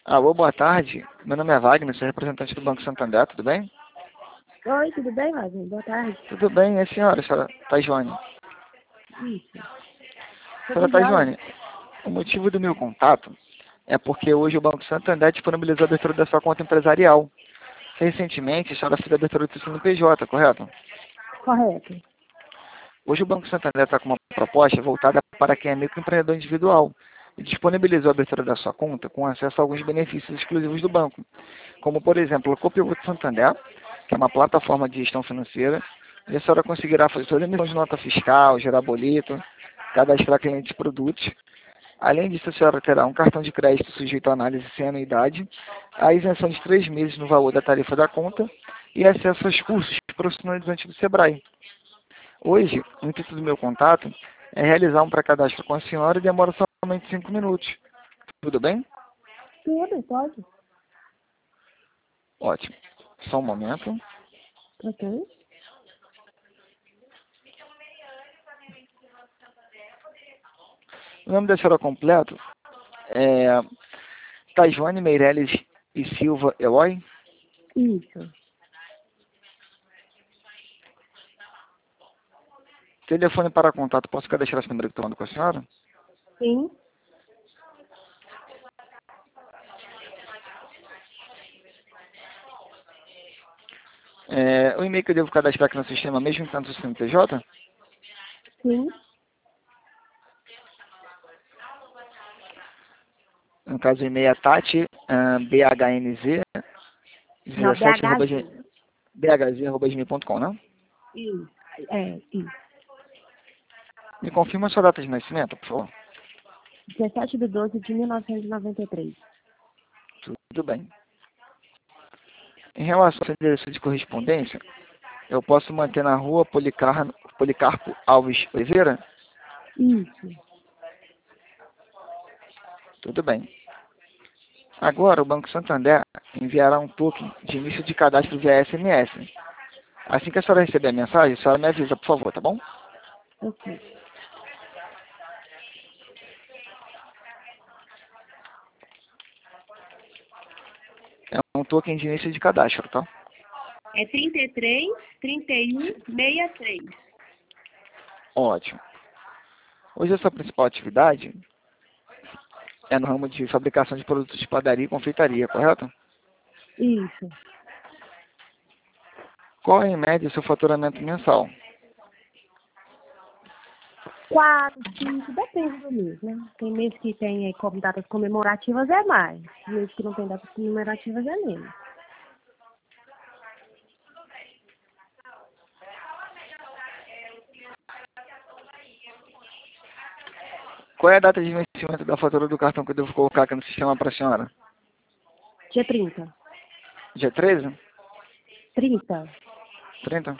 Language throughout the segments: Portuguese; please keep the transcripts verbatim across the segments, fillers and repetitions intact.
Alô, boa tarde. Meu nome é Wagner, sou representante do Banco Santander, tudo bem? Oi, tudo bem, Wagner? Boa tarde. Tudo bem, e a senhora, a senhora Tajoane? Isso. Senhora Tudo jóia? Tajoane, o motivo do meu contato é porque hoje o Banco Santander disponibilizou a abertura da sua conta empresarial. Recentemente, a senhora fez a abertura do seu C N P J, correto? Correto. Hoje o Banco Santander está com uma proposta voltada para quem é microempreendedor individual e disponibilizou a abertura da sua conta com acesso a alguns benefícios exclusivos do banco, como, por exemplo, o Copilot Santander, que é uma plataforma de gestão financeira, e a senhora conseguirá fazer toda a emissão de nota fiscal, gerar boleto, cadastrar clientes e produtos. Além disso, a senhora terá um cartão de crédito sujeito a análise sem anuidade, a isenção de três meses no valor da tarifa da conta e acesso aos cursos profissionalizantes do Sebrae. Hoje, o intuito do meu contato é realizar um pré-cadastro com a senhora e demora somente cinco minutos. Tudo bem? Tudo, pode? Ótimo. Só um momento. Ok. O nome da senhora completo é Tajoane Meirelles e Silva Eloy. Isso. Telefone para contato, posso cadastrar esse número que estou falando com a senhora? Sim. É, o e-mail que eu devo cadastrar aqui no sistema, mesmo tanto o C N P J? Sim. No caso, o e-mail é tati, ah, bhnz, Não, dezessete, arroba, g- B H G. bhz, arroba gmail ponto com, não? Isso. É, isso. Me confirma a sua data de nascimento, por favor. dezessete de doze de mil novecentos e noventa e três. Tudo bem. Em relação ao endereço de correspondência, eu posso manter na rua Policar... Policarpo Alves Oliveira? Isso. Tudo bem. Agora, o Banco Santander enviará um token de início de cadastro via S M S. Assim que a senhora receber a mensagem, a senhora me avisa, por favor, tá bom? Ok. É um token de início de cadastro, tá? É trinta e três, trinta e um, sessenta e três. Ótimo. Hoje a sua principal atividade é no ramo de fabricação de produtos de padaria e confeitaria, correto? Isso. Qual é, em média, o seu faturamento mensal? Quatro, cinco, depende do mês, né? Tem mês que tem aí como datas comemorativas é mais. Mês que não tem datas comemorativas é menos. Qual é a data de vencimento da fatura do cartão que eu devo colocar aqui no sistema para a senhora? Dia trinta. Dia treze? trinta. trinta?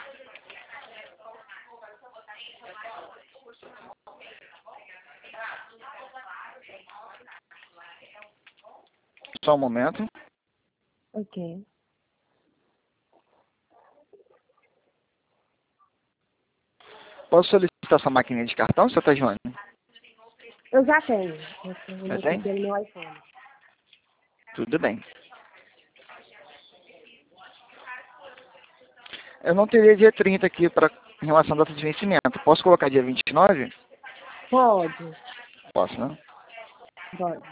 Só um momento. Ok. Posso solicitar sua maquininha de cartão, seu Tajoane? Eu já tenho. Eu tenho Já aqui tem? pelo meu iPhone. Tudo bem. Eu não teria dia trinta aqui pra, em relação à data de vencimento. Posso colocar dia vinte e nove? Pode. Posso, né? Pode.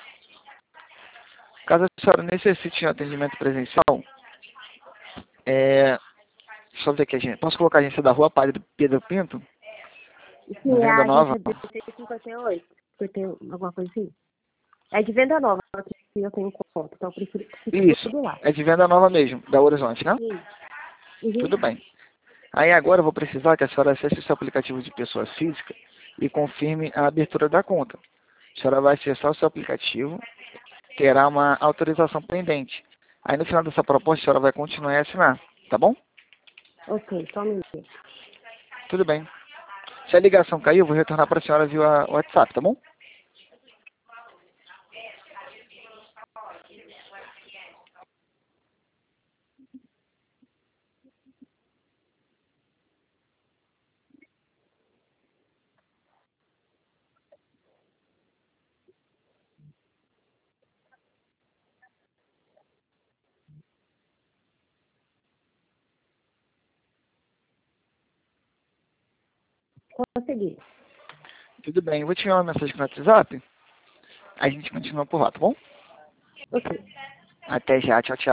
Caso a senhora necessite de um atendimento presencial, é, só ver aqui a gente. Posso colocar a agência da rua Padre Pedro Pinto? Na Sim, é Venda a Nova? agência dezesseis cinquenta e oito. Você tem alguma coisa assim? É de venda nova que eu tenho conta, então eu prefiro que fique Isso. tudo lá. É de Venda Nova mesmo, da Horizonte, né? Sim. Uhum. Tudo bem. Aí agora eu vou precisar que a senhora acesse o seu aplicativo de pessoa física e confirme a abertura da conta. A senhora vai acessar o seu aplicativo, terá uma autorização pendente. Aí no final dessa proposta a senhora vai continuar a assinar, tá bom? Ok, só um minuto. Tudo bem. Se a ligação cair, eu vou retornar para a senhora via WhatsApp, tá bom? conseguir. Tudo bem, eu vou te enviar uma mensagem no WhatsApp. A gente continua por lá, tá bom? Ok. Até já, tchau, tchau.